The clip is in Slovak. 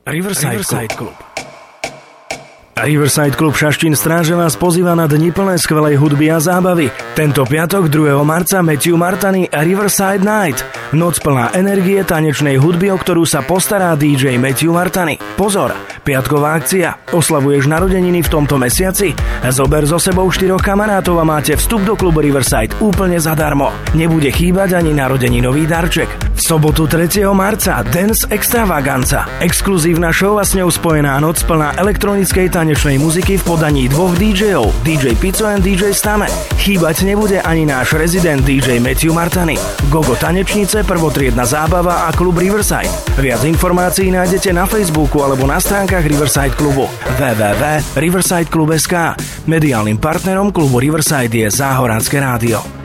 Riverside Club. Riverside Club Šaštín Stráže vás pozýva na dni plné skvelej hudby a zábavy. Tento piatok 2. marca Matthew Martany a Riverside Night. Noc plná energie, tanečnej hudby, o ktorú sa postará DJ Matthew Martany. Pozor, piatková akcia. Oslavuješ narodeniny v tomto mesiaci? Zober so sebou 4 kamarátov a máte vstup do klubu Riverside úplne zadarmo. Nebude chýbať ani narodeninový darček. V sobotu 3. marca Dance Extravaganza. Exkluzívna show a s ňou spojená noc plná elektronickej tanečnej muziky v podaní dvoch DJov, DJ Pizzo and DJ Stame. Chýbať nebude ani náš rezident DJ Matthew Martany. Gogo tanečnice, prvotriedna zábava a klub Riverside. Viac informácií nájdete na Facebooku alebo na stránkach Riverside klubu www.riversideclub.sk. Mediálnym partnerom klubu Riverside je Záhoranské rádio.